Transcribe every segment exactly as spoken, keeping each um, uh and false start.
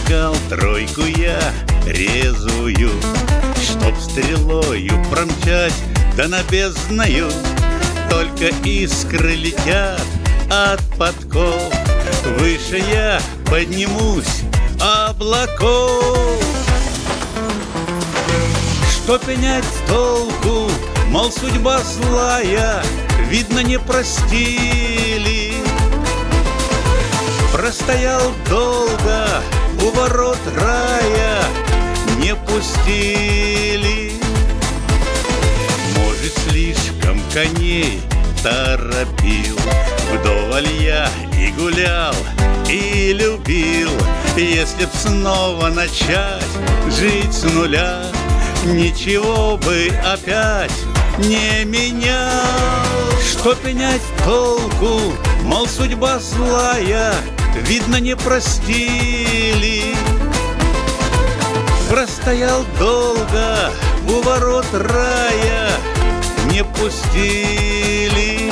Искал тройку я резвую, чтоб стрелою промчать да на бездною. Только искры летят от подков, выше я поднимусь облаков. Что пенять толку, мол, судьба злая, видно, не простили. Простоял долго у ворот рая, не пустили. Может, слишком коней торопил, вдоволь я и гулял, и любил. Если б снова начать жить с нуля, ничего бы опять не менял. Что пенять толку, мол, судьба злая, видно, не простили. Простоял долго у ворот рая, не пустили.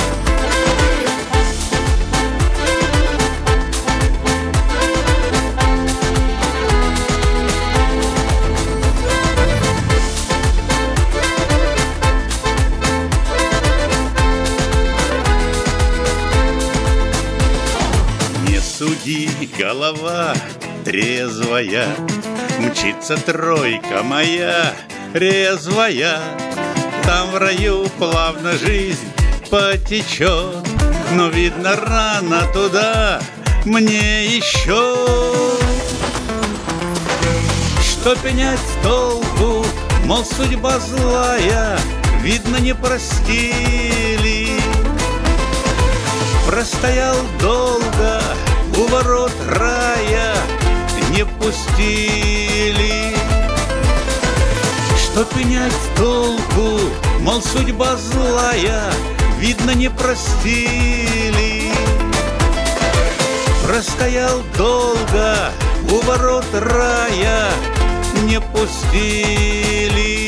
Не суди, голова трезвая, мчится тройка моя резвая. Там в раю плавно жизнь потечет, но, видно, рано туда мне еще. Что пенять толку, мол, судьба злая, видно, не простили. Простоял долго у ворот рая, не пустили. Что пенять толку, мол, судьба злая, видно, не простили. Простоял долго у ворот рая, не пустили.